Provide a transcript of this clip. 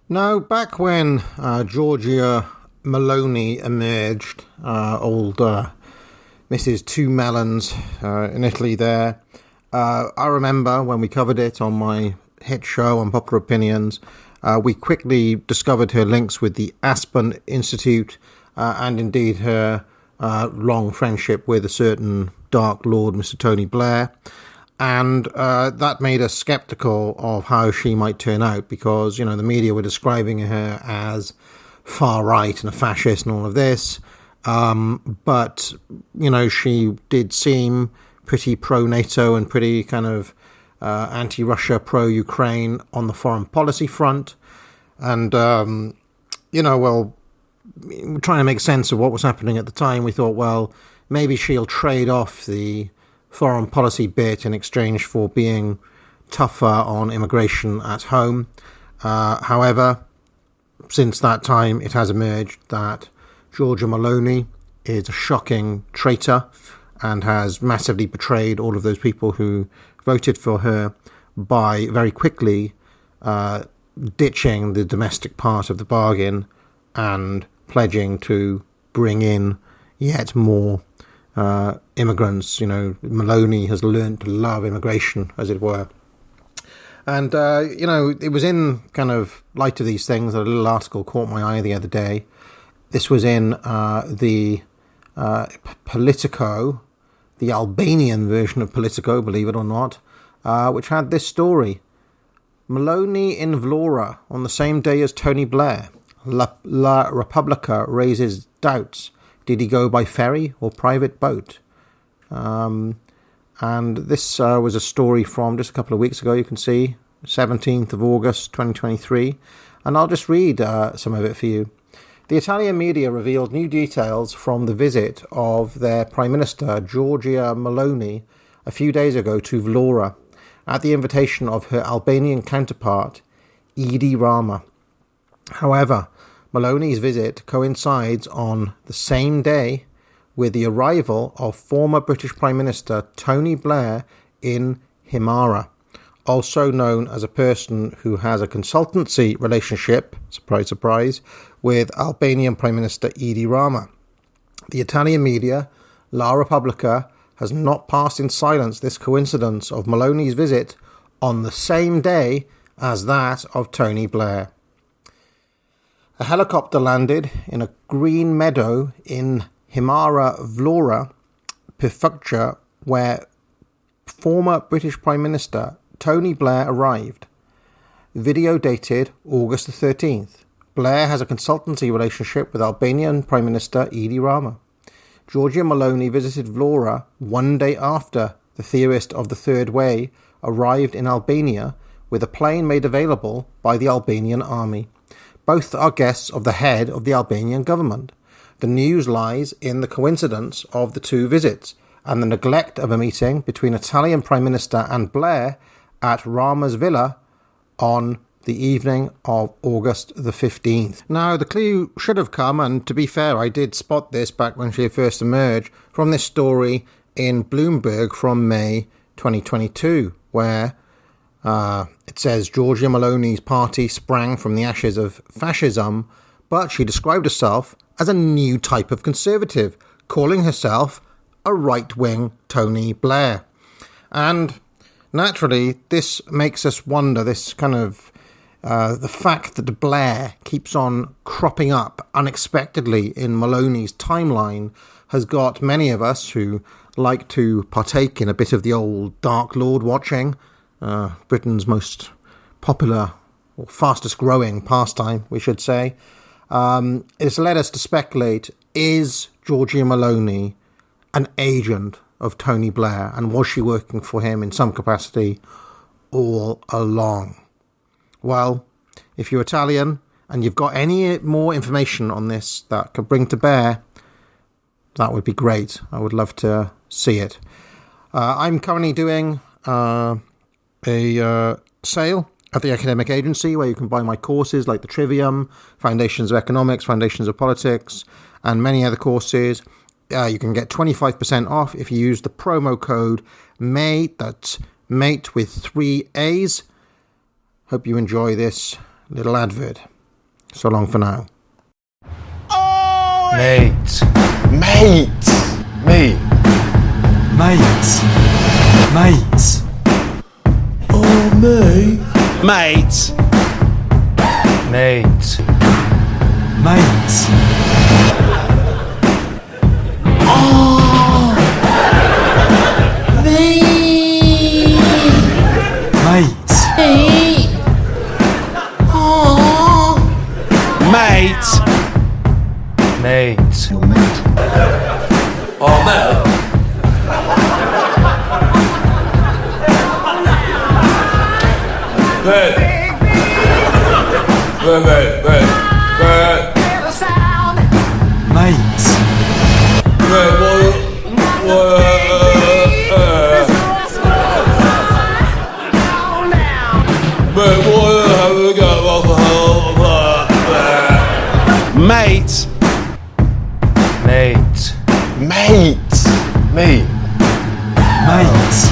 Now, back when Giorgia Meloni emerged, old Mrs. Two Melons in Italy there, I remember when we covered it on my hit show on Popular Opinions, we quickly discovered her links with the Aspen Institute and indeed her long friendship with a certain Dark Lord, Mr. Tony Blair. And that made us skeptical of how she might turn out because, you know, the media were describing her as far right and a fascist and all of this. But, you know, she did seem pretty pro-NATO and pretty kind of anti-Russia, pro-Ukraine on the foreign policy front. And, you know, well, trying to make sense of what was happening at the time, we thought, well, maybe she'll trade off the foreign policy bit in exchange for being tougher on immigration at home. However, since that time, it has emerged that Giorgia Meloni is a shocking traitor and has massively betrayed all of those people who voted for her by very quickly ditching the domestic part of the bargain and pledging to bring in yet more immigrants. You know, Meloni has learned to love immigration, as it were. And, you know, it was in kind of light of these things that a little article caught my eye the other day. This was in the Politico, the Albanian version of Politico, believe it or not, which had this story. Meloni in Vlora on the same day as Tony Blair. La Repubblica raises doubts. Did he go by ferry or private boat? And this was a story from just a couple of weeks ago, you can see, 17th of August 2023. And I'll just read some of it for you. The Italian media revealed new details from the visit of their Prime Minister, Giorgia Meloni, a few days ago to Vlora, at the invitation of her Albanian counterpart, Edi Rama. However, Meloni's visit coincides on the same day with the arrival of former British Prime Minister Tony Blair in Himara, also known as a person who has a consultancy relationship, surprise, surprise, with Albanian Prime Minister Edi Rama. The Italian media, La Repubblica, has not passed in silence this coincidence of Meloni's visit on the same day as that of Tony Blair. A helicopter landed in a green meadow in Himara Vlora prefecture where former British Prime Minister Tony Blair arrived. Video dated August the 13th. Blair has a consultancy relationship with Albanian Prime Minister Edi Rama. Giorgia Meloni visited Vlora one day after the theorist of the Third Way arrived in Albania with a plane made available by the Albanian army. Both are guests of the head of the Albanian government. The news lies in the coincidence of the two visits and the neglect of a meeting between Italian Prime Minister and Blair at Rama's villa on the evening of August the 15th. Now, the clue should have come, and to be fair, I did spot this back when she first emerged, from this story in Bloomberg from May 2022, where it says Giorgia Meloni's party sprang from the ashes of fascism, but she described herself as a new type of conservative, calling herself a right-wing Tony Blair. And naturally, this makes us wonder, this kind of the fact that Blair keeps on cropping up unexpectedly in Meloni's timeline has got many of us who like to partake in a bit of the old Dark Lord watching, Britain's most popular or fastest growing pastime, we should say. It's led us to speculate, is Giorgia Meloni an agent of Tony Blair, and was she working for him in some capacity all along? Well, if you're Italian and you've got any more information on this that could bring to bear, that would be great. I would love to see it. I'm currently doing a sale at the Academic Agency where you can buy my courses like the Trivium, Foundations of Economics, Foundations of Politics, and many other courses. You can get 25% off if you use the promo code MATE, that's MATE with 3 A's. Hope you enjoy this little advert. So long for now. Mate. Mate. Mate. Mate. Mate. Oh, mate. Mate. Mate. Mate. Oh. Mate. Mate. Mate. Oh. Mate. Mate. Oh, mate. Mate. Mate. Mate. Mate. Mate. Mate. Mate. Mate. Mate.